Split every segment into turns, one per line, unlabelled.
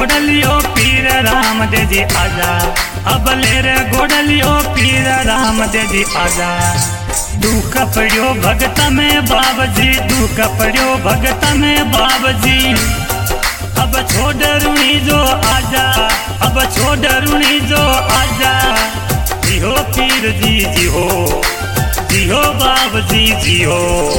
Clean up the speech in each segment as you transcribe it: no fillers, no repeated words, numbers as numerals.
गोडलियो पीर रामदेव जी आजा, अब ले रे गोडलियो पीर रामदेव जी आजा। दुख पड़ियो भगत में बाबजी, दुख पड़ियो भगत में बाबजी। अब छोड़ रूणी जो आजा, अब छोड़ रूणी जो आजा। जियो पीर जी जियो, जियो बाबजी जियो।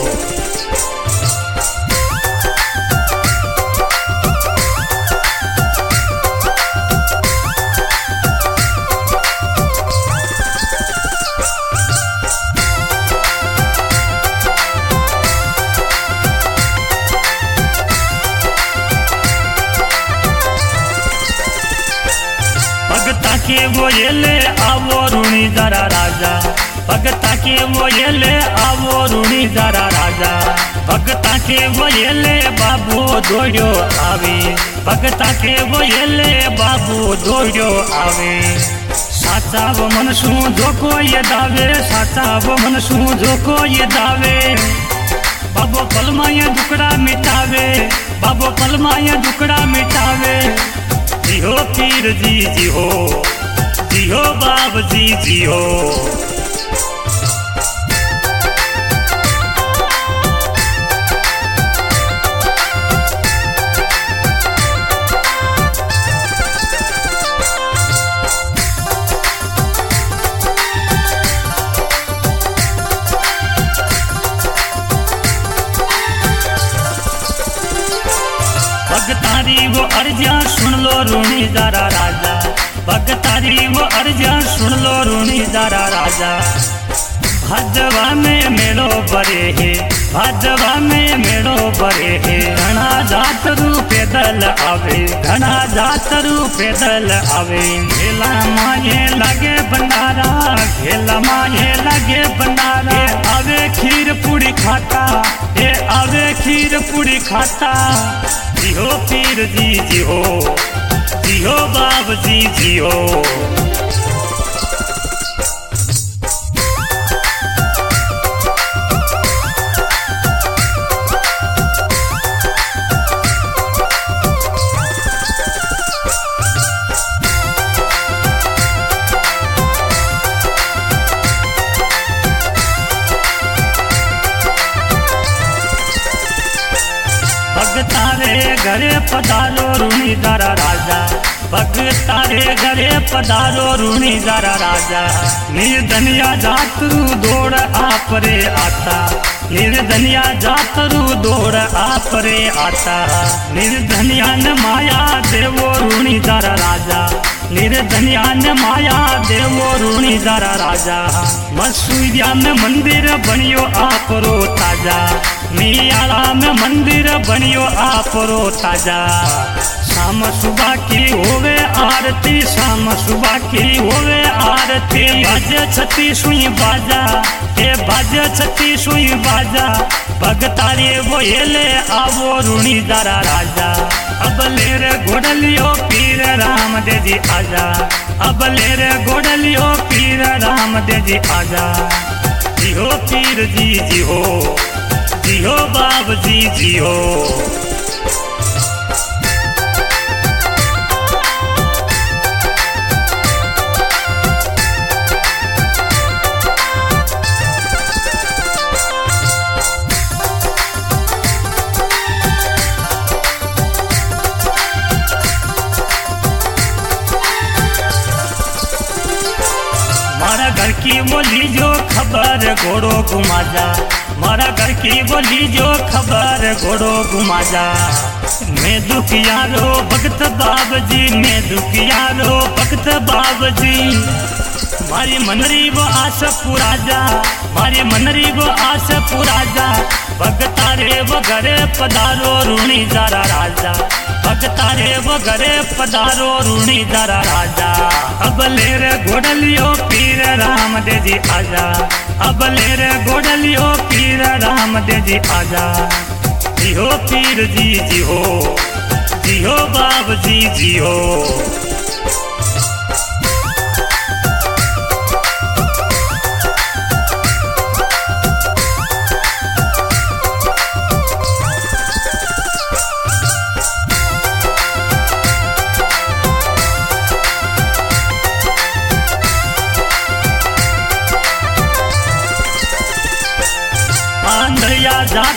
भगता के वो ये ले आवो रूणी जरा राजा, भगता के वो ये ले आवो रूणी जरा राजा। भगता के वो ये ले बाबू दौड़ो आवे, भगता के वो ये ले बाबू दौड़ो आवे। साचा वो मनसू जो को ये दावे, साचा वो मनसू जो को ये दावे। बाबो पलमा ये दुकड़ा मिटावे, बाबो पलमा ये दुकड़ा मिटावे। जियो पीर जी जियो, जियो बाबजी जियो। भगतारी वो अर्जिया सुन लो रूणी जरा राजा, भगतारी वो अर्जिया सुन लो रूणी जरा राजा। भाजवा में मेड़ो बरे है, भाजवा में मेड़ो बरे है। घना जातरू पैदल आवे, घना जातरू पैदल आवे। घेला माये लगे भंडारा, घेला माये लगे भंडारा। आवे खीर पूरी खाता, ए आवे खीर पूरी खाता। जियो पीर जी जियो, जियो बाबजी जियो। भगतारे घरे पधारो रूणी जरा राजा, भगतारे घरे पधारो रूणी जरा राजा। निर्धनिया जातरू दौड़ आपरे आता, निर्धनिया जातरू दौड़ आपरे आता। निर्धनिया न माया देवो रूणी जरा राजा, निर्धनिया न माया देवो रूणी जरा राजा। मसूरिया में मंदिर बनियो आपरो ताजा, नियाला में मंदिर बनियो आपरो ताजा। शाम सुबह की होवे आरती, शाम सुबह की होवे आरती। बाजे छती सुई बाजा, ए बाजे छती सुई बाजा। भगतारी वो ये ले आवो रूणी जरा राजा, अब ले रे गोडलियो पीर रामदेव जी आजा, अब ले रे गोडलियो पीर रामदेव जी आजा। जियो पीर जी जियो, जियो बाबजी जियो। मारा घर की बोली जो खबर घोड़ो घुमा जा, मारा घर की बोली जो खबर घोड़ो घुमा जा। मैं दुखियारो भगत बाबजी, मैं दुखियारो भगत बाबजी। मारी मनरी वो आस पूरा जा, मारी मनरी वो आस पूरा जा। भगतारे वो घरे पधारो रूणी जरा राजा, भगतारे वो घरे पधारो रूणी जरा राजा। अब ले रे गोडलियो पीर रामदेव जी आजा, अब ले रे गोडलियो पीर रामदेव जी आजा। जियो पीर जी जियो, जियो बाबजी जियो।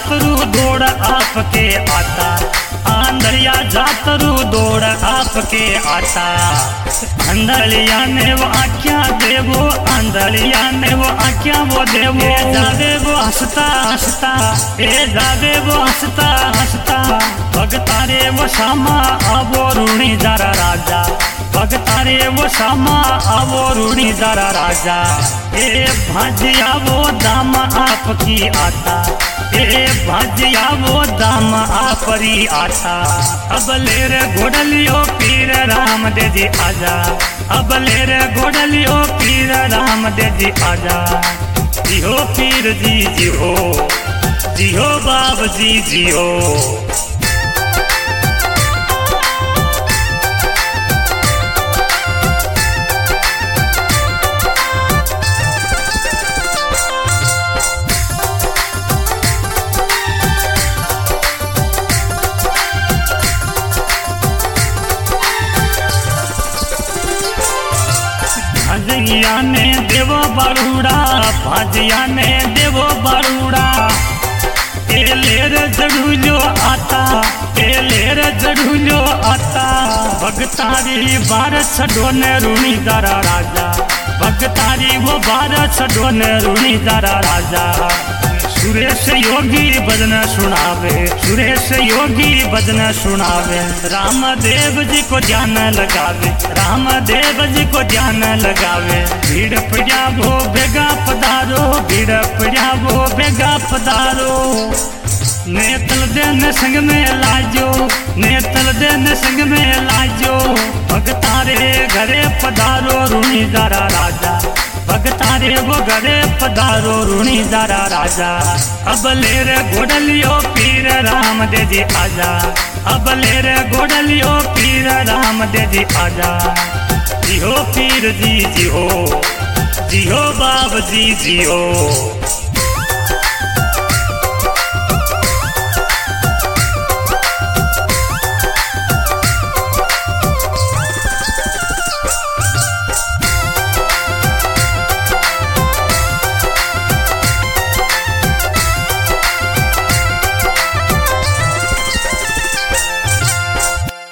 जातरू दौड़ आपके आता, आंधलिया जातरू दौड़ आपके आता। आंधलिया ने वो आख्या देवो, आंधलिया ने वो आख्या वो देवो, जावे वो हंसता हंसता, ए जावे वो हंसता हंसता। भगतारे वो शामा आवो रूणी जरा राजा, भगतारे वो शामा आवो रूणी जरा राजा। ए भाजिया वो दाम आपकी आता, ए भाजिया वो दाम आपरी आता। अब ले रे घोड़लियो पीर राम दे जी आजा, अब ले रे घोड़लियो पीर राम दे जी आजा। जियो पीर जी जियो, जियो बाब जी जियो। भाजिया ने देवो बारूड़ा, भाजिया ने देवो बारूड़ा। ए लेर जड़ूलो आता, ए लेर जड़ूलो आता। भगतारी बार छड़ो ने रूणी जरा राजा, भगतारी वो बार छड़ो ने रूणी जरा राजा। सुरेश योगी भजन सुनावे, सुरेश योगी भजन सुनावे। रामदेव जी को ध्यान लगावे, रामदेव जी को ध्यान लगावे। भीड़ पड़ा वो बेगा पधारो, भीड़ पड़ा वो बेगा पधारो। नेतल देन संग में लाजो, नेतल देन संग में लाजो। भगतारे घरे पधारो रूणी जरा राजा, भगतारे वो घरे पधारो रूणी जरा राजा। अब ले रे घोड़लियो पीर राम दे जी आजा, अब ले रे घोड़लियो पीर राम दे जी आजा। जियो पीर जी जियो, जियो बाब जी जियो।